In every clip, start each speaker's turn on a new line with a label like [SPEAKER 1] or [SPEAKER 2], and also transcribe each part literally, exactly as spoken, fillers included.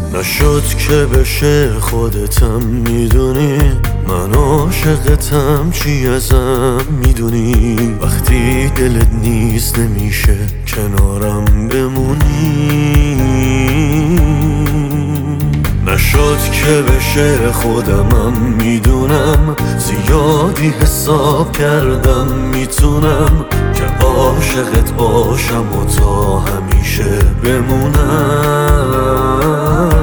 [SPEAKER 1] نشد که بشه خودتم میدونی، من عاشقتم چی ازم میدونی. وقتی دلت نیست نمیشه کنارم بمونی. نشد که بشه خودمم میدونم، زیادی حساب کردم میتونم که عاشقت باشم و تا همیشه بمونم.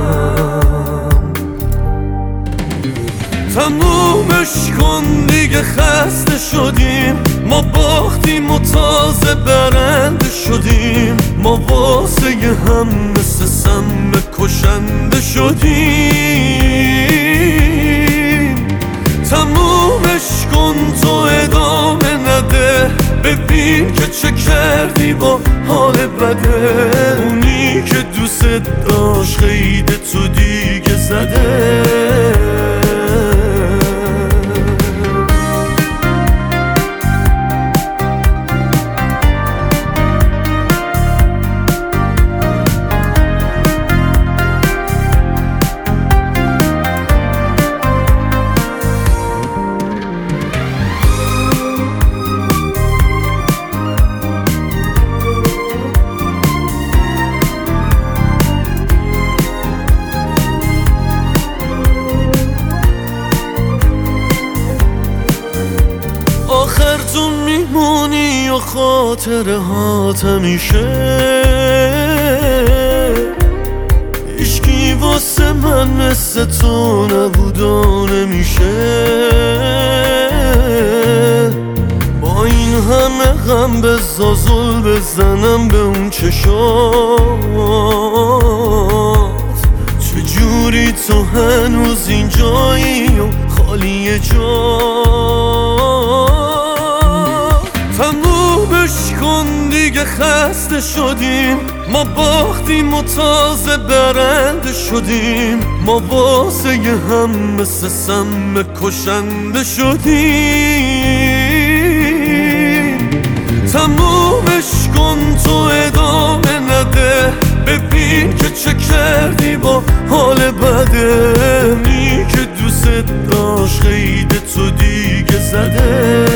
[SPEAKER 1] تمومش کن دیگه، خسته شدیم، ما باختیم و تازه برنده شدیم. ما واسه هم مثل سم کشنده شدیم. تمومش کن تو ادامه نده، ببین که چه کردی با حال بده. اونی که دوست داشت خیده تو دیگه زده. آخر تو میمونی و خاطره هات همیشه. هیچکی واسه من مثل تو نبود و نمیشه. با این همه غم بزا زل بزنم به اون چشات. چجوری تو هنوز اینجایی و خالی جا. تمومش کن دیگه، خسته شدیم، ما باختیم و تازه برنده شدیم. ما واسه هم مثل سم کشنده شدیم. تمومش کن تو ادامه نده، ببین که چه کردی با حال بده. می که دوست داشت خیده تو دیگه زده.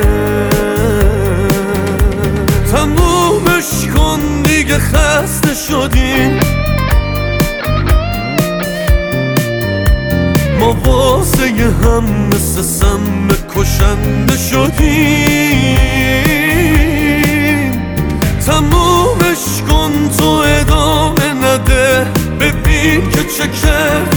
[SPEAKER 1] تمومش کن دیگه، خسته شدیم، ما واسه هم مثل سم کشنده شدیم. تمومش کن تو ادامه نده، ببین که چه کرد